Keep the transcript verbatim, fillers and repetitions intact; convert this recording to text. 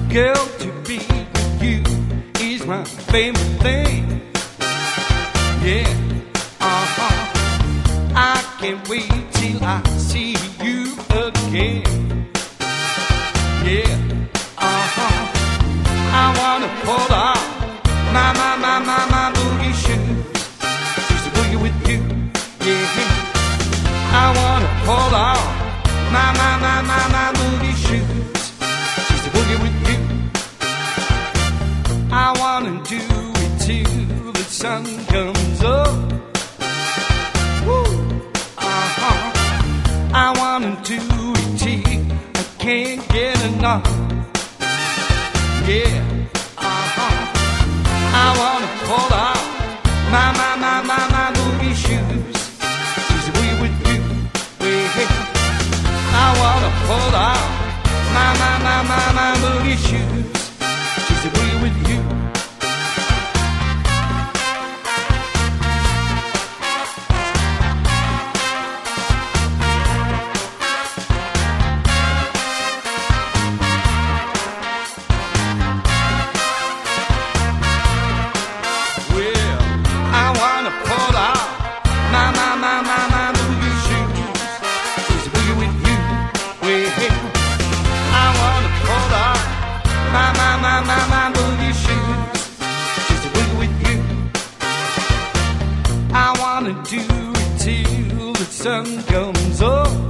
Girl, to be with you is my favorite thing. Yeah, uh-huh. I can't wait till I see you again. Yeah, uh-huh. I wanna pull out my, my, my, my, my boogie shoes just to boogie with you. Yeah, I wanna pull out my, my, my, my, my boogie shoes just to boogie with you. I wanna do it till the sun comes up. Woo, uh-huh. I wanna do it till I can't get enough. Yeah, uh-huh. I wanna pull out my, my, my, my, my boogie shoes just to boogie with you. Yeah, I wanna pull out my, my, my, my, my boogie shoes just to boogie with you. Do it till the sun comes up.